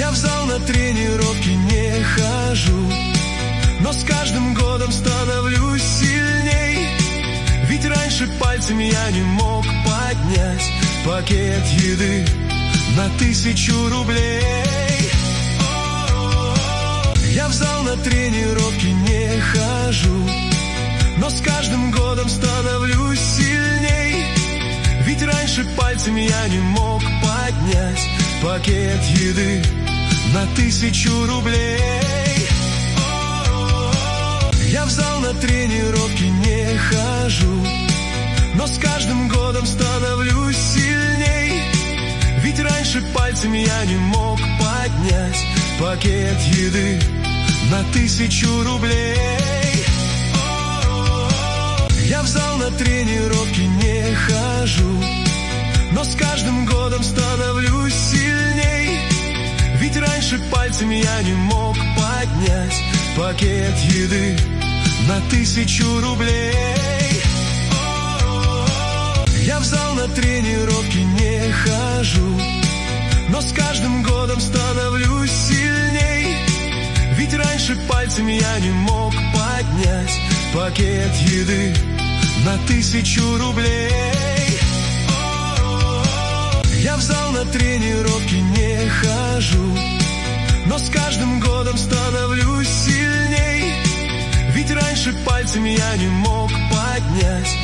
Я в зал на тренировки не хожу, но с каждым годом становлюсь сильней. Ведь раньше пальцем я не мог поднять пакет еды на 1000 рублей. Я в зал на тренировки не хожу, но с каждым годом становлюсь сильней. Ведь раньше пальцем я не мог поднять пакет еды на 1000 рублей. Я в зал на тренировки не хожу, но с каждым годом становлюсь сильней. Ведь раньше пальцем я не мог поднять пакет еды на 1000 рублей. Я в зал на тренировки не хожу, но с каждым годом становлюсь сильней. Ведь раньше пальцем я не мог поднять пакет еды на 1000 рублей. Я в зал на тренировки не хожу, но с каждым годом становлюсь сильней. Ведь раньше пальцем я не мог поднять пакет еды на 1000 рублей. Я в зал на тренировки не хожу, но с каждым годом становлюсь сильней. Ведь раньше пальцем я не мог поднять